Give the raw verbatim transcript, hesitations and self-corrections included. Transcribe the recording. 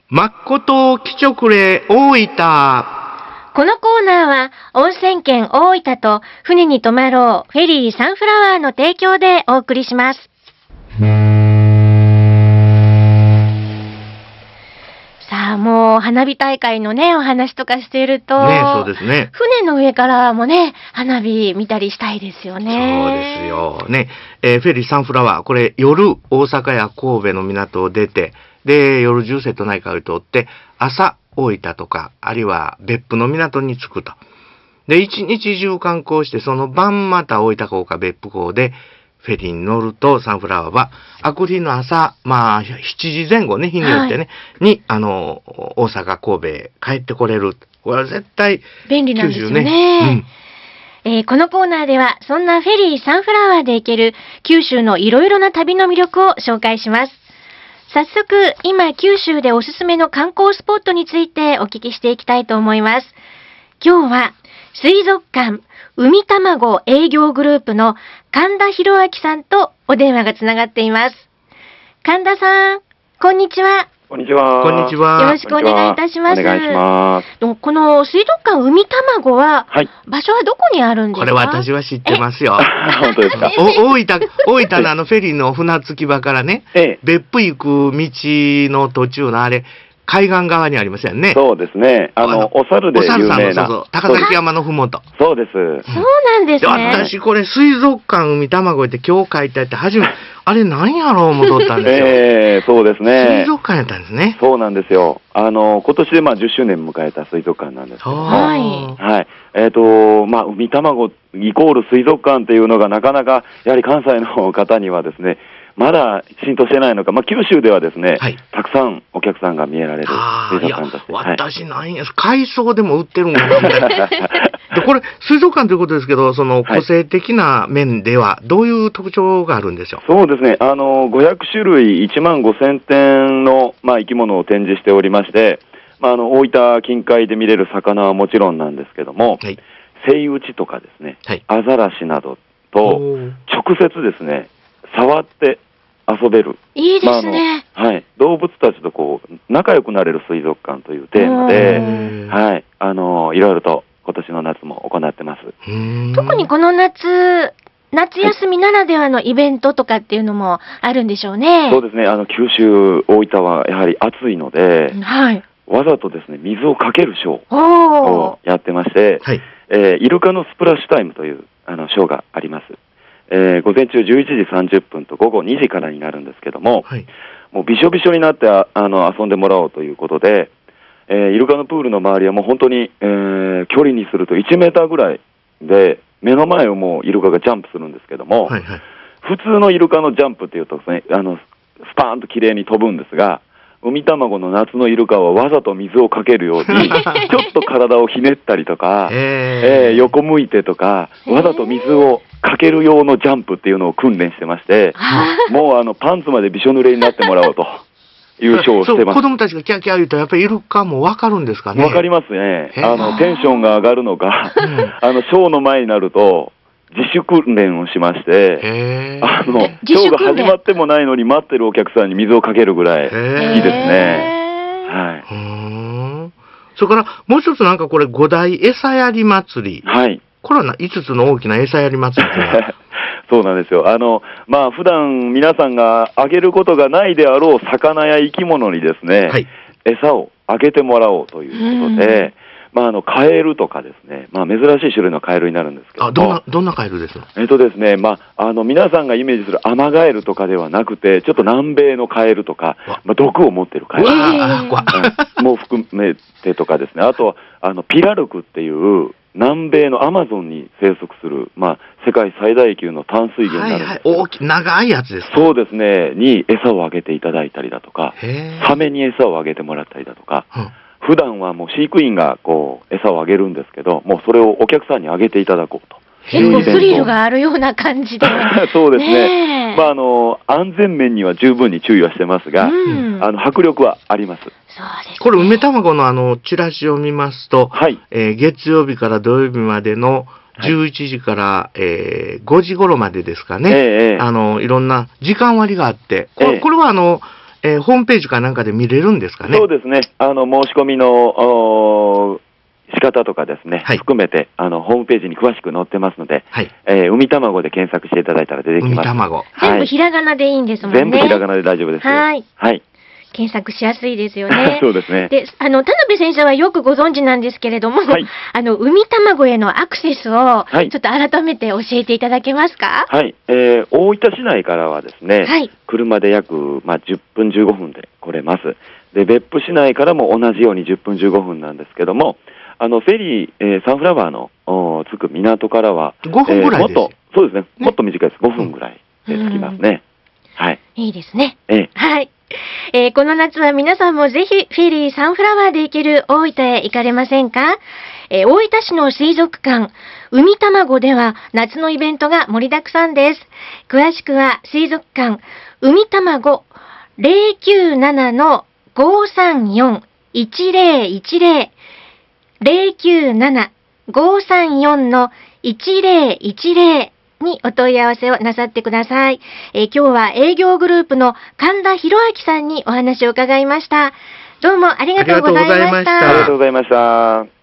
まっこときちょくれ大分。 このコーナーは温泉県大分と船に泊まろうフェリーサンフラワーの提供でお送りします。さあ、もう花火大会のねお話とかしていると、 ね、そうですね。 船の上からもね花火見たりしたいですよね。 そうですよね。えー、フェリーサンフラワー、これ夜大阪や神戸の港を出て、で夜中瀬戸内海を通って朝大分とかあるいは別府の港に着くと。で一日中観光して、その晩また大分港か別府港でフェリーに乗ると、サンフラワーはあくる日の朝、まあしちじぜん後ね、日によってね、はい、にあの大阪神戸へ帰ってこれる。これは絶対便利なんですよね。うん、えー、このコーナーではそんなフェリーサンフラワーで行ける九州のいろいろな旅の魅力を紹介します。早速、今九州でおすすめの観光スポットについてお聞きしていきたいと思います。今日は水族館海たまご営業グループの神田博明さんとお電話がつながっています。神田さん、こんにちは。 こんにちは。 こんにちは。 よろしくお願いいたします。 お願いします。 この水族館海たまごは、 はい、 場所はどこにあるんですか？ これ私は知ってますよ。 本当ですか？ お大分、大分のあのフェリーの船着き場からね、ええ、別府行く道の途中のあれ、海岸側にありませんね。 そうですね。あの、お猿で有名な。お猿さんの、そうそう、 高崎山のふもと。 そうです。 そうなんですね。 私これ水族館海たまごって今日書いてあって初めて、あれ何やろう思っとったんですよ。 ええー、そうですね。 水族館やったんですね。 そうなんですよ。あの、今年でまあじゅっしゅうねん迎えた水族館なんですけども。 はい。 はい。えっと、まあ、海たまごイコール水族館っていうのがなかなか、やはり関西の方にはですね、まだ浸透してないのか、まあ、九州ではですね、はい、たくさんお客さんが見えられる水族館として。 私なんや、海藻でも売ってるんかなみたいな。で、これ、水族館ということですけど、その個性的な面では、どういう特徴があるんでしょう？ そうですね、あの、ごひゃくしゅるいいちまんごせんてんの、まあ、生き物を展示しておりまして、まあ、あの、大分近海で見れる魚はもちろんなんですけども、はい、セイウチとかですね、はい、アザラシなどと、直接ですね、触って遊べる。 いいですね。 まあ、はい。動物たちとこう、仲良くなれる水族館というテーマで、はい。あの、いろいろと今年の夏も行ってます。 特にこの夏、夏休みならではのイベントとかっていうのもあるんでしょうね。 そうですね。あの、九州、大分はやはり暑いので、 はい。 わざとですね、水をかけるショーをやってまして、はい。えー、イルカのスプラッシュタイムという、あの、ショーがあります。えー、午前中じゅういちじさんじゅっぷんと午後にじからになるんですけども、はい、もうびしょびしょになってああの遊んでもらおうということで、えー、イルカのプールの周りはもう本当に、えー、距離にするといちメーターぐらいで、目の前をもうイルカがジャンプするんですけども、はいはい、普通のイルカのジャンプっていうとですね、あのスパーンと綺麗に飛ぶんですが、海卵の夏のイルカはわざと水をかけるように、ちょっと体をひねったりとか、えー、横向いてとか、わざと水をかける用のジャンプっていうのを訓練してまして、もうあのパンツまでびしょ濡れになってもらおうというショーをしてます。 子供たちがキャーキャー言うと、やっぱりイルカもわかるんですかね？ わかりますね。あの、テンションが上がるのか、あの、ショーの前になると、自主訓練をしまして、あの、ショーが始まってもないのに待ってるお客さんに水をかけるぐらいいいですね。はい。 それから、もう一つなんかこれ、五大餌やり祭り。はい。これはいつつの大きな餌やり祭りっていうのはそうなんですよ。あの、まあ、普段皆さんがあげることがないであろう魚や生き物にですね、はい、餌をあげてもらおうということで、まあ、あの、カエルとかですね、まあ、珍しい種類のカエルになるんですけども。 あ、どんな、どんなカエルですか？ えっとですね、まあ、あの、皆さんがイメージするアマガエルとかではなくて、ちょっと南米のカエルとか、まあ、毒を持っているカエルとか、もう含めてとかですね、あと、あの、ピラルクっていう、南米のアマゾンに生息する、まあ、世界最大級の淡水魚になるんです。はいはい、 大きい、長いやつですか？ そうですね、に餌をあげていただいたりだとか、サメに餌をあげてもらったりだとか、うん、普段はもう飼育員がこう餌をあげるんですけど、もうそれをお客さんにあげていただこうと。 結構スリルがあるような感じで。 そうですね。まあ、あの、安全面には十分に注意はしてますが、うん、あの、迫力はあります。そうですね。 これ、梅卵のあの、チラシを見ますと、はい。えー、月曜日から土曜日までのじゅういちじから、はい、えー、ごじ頃までですかね。えー、あの、いろんな時間割があって、これ、えー、これはあの、 えー、ホームページかなんかで見れるんですかね。 そうですね。あの、申し込みの、仕方とかですね、はい、含めて、あの、ホームページに詳しく載ってますので、はい、えー、海卵で検索していただいたら出てきます。 海卵。 全部ひらがなでいいんですもんね。 全部ひらがなで大丈夫です。 はい。 はい。 検索しやすいですよね。 そうですね。 で、あの、田辺先生はよくご存知なんですけれども、はい、あの、海卵へのアクセスを、はい、ちょっと改めて教えていただけますか？ はい。えー、大分市内からはですね、はい、車で約、まあ、じゅっぷんじゅうごふんで来れます。で、別府市内からも同じようにじゅっぷんじゅうごふんなんですけども、あの、フェリー、えー、サンフラワーの着く港からは、 ごふんぐらいです、 えー、もっと、そうですね、もっと短いです。ごふんぐらいで着きますね。はい。 いいですね。 ええ、 はい。えー、この夏は皆さんもぜひフェリーサンフラワーで行ける大分へ行かれませんか？えー、大分市の水族館、海卵では夏のイベントが盛りだくさんです。詳しくは水族館、海卵 ゼロきゅうななのごさんよん いちゼロいちゼロ ゼロきゅうなな ごさんよん のいちゼロいちゼロにお問い合わせをなさってください。えー、今日は営業グループの神田博明さんにお話を伺いました。どうもありがとうございました。 ありがとうございました。